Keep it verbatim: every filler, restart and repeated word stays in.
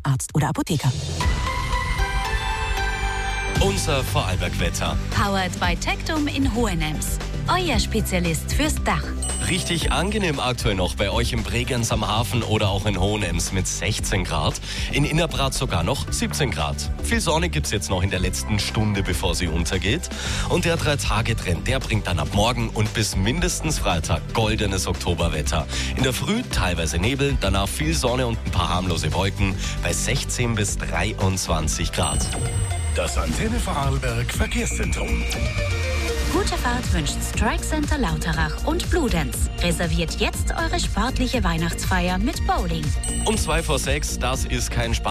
Arzt oder Apotheker. Unser Vorarlberg-Wetter. Powered by Tectum in Hohenems. Euer Spezialist fürs Dach. Richtig angenehm aktuell noch bei euch in Bregenz am Hafen oder auch in Hohenems mit sechzehn Grad. In Innerbrad sogar noch siebzehn Grad. Viel Sonne gibt's jetzt noch in der letzten Stunde, bevor sie untergeht. Und der Drei-Tage-Trend, der bringt dann ab morgen und bis mindestens Freitag goldenes Oktoberwetter. In der Früh teilweise Nebel, danach viel Sonne und ein paar harmlose Wolken bei sechzehn bis dreiundzwanzig Grad. Das Antenne Vorarlberg Verkehrszentrum. Gute Fahrt wünscht Strike Center Lauterach und Bludenz. Reserviert jetzt eure sportliche Weihnachtsfeier mit Bowling. Um zwei vor sechs, das ist kein Spaß.